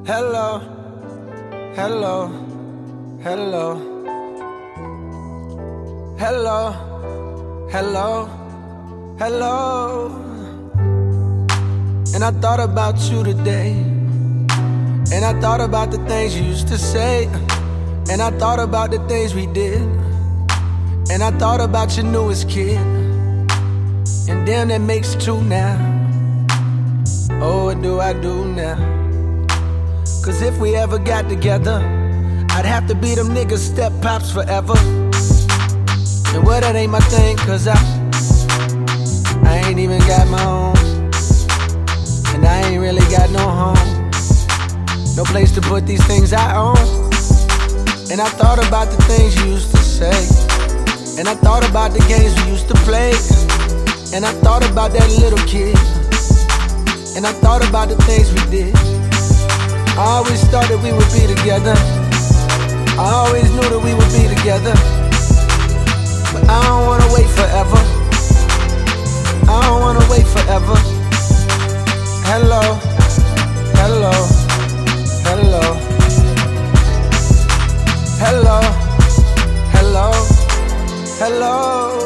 Hello, hello, hello, hello, hello, hello. And I thought about you today, and I thought about the things you used to say, and I thought about the things we did, and I thought about your newest kid, and damn, that makes two now. Oh, what do I do now? Cause if we ever got together, I'd have to be them niggas step pops forever. And well, that ain't my thing, cause I ain't even got my own. And I ain't really got no home, no place to put these things I own. And I thought about the things you used to say, and I thought about the games we used to play, and I thought about that little kid, and I thought about the things we did. I always thought that we would be together, I always knew that we would be together. But I don't wanna wait forever, I don't wanna wait forever. Hello, hello, hello, hello, hello, hello.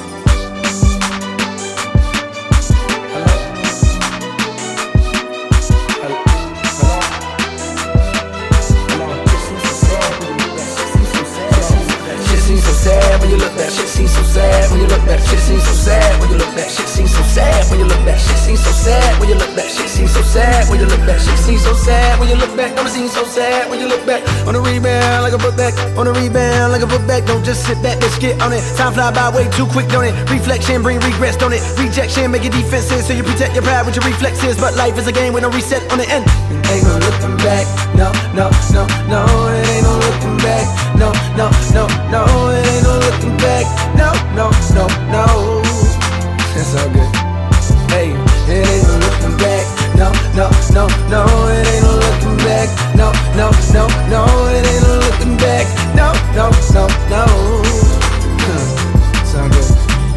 When you look back, shit seems so sad. When you look back, shit seems so sad. When you look back, shit seems so sad. When you look back, shit seems so sad. When you look back, shit seems so sad. When you look back, shit seems so sad. When you look back, don't it seem so sad. When you look back on the rebound like a put back, on the rebound like a put back. Don't just sit back, let's get on it. Time fly by way too quick, don't it? Reflection bring regrets, don't it? Rejection make your defenses, so you protect your pride with your reflexes. But life is a game with no reset on the end. Ain't no looking back, no, no, no, no. It ain't no looking back, no, no, no, no. It ain't no looking back, no, no, no, no. That's all good. Hey, it ain't no looking back, no, no, no, no. It ain't no looking back, no, no, no, no. It ain't no looking back, no, no, no, no. It's all good.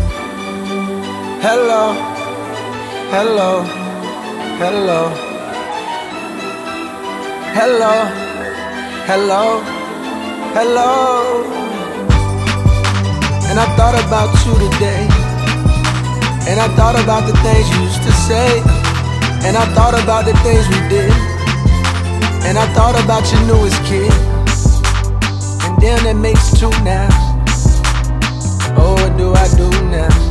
Hello, hello, hello, hello, hello, hello. And I thought about you today, and I thought about the things you used to say, and I thought about the things we did, and I thought about your newest kid, and damn, that makes two now. Oh, what do I do now?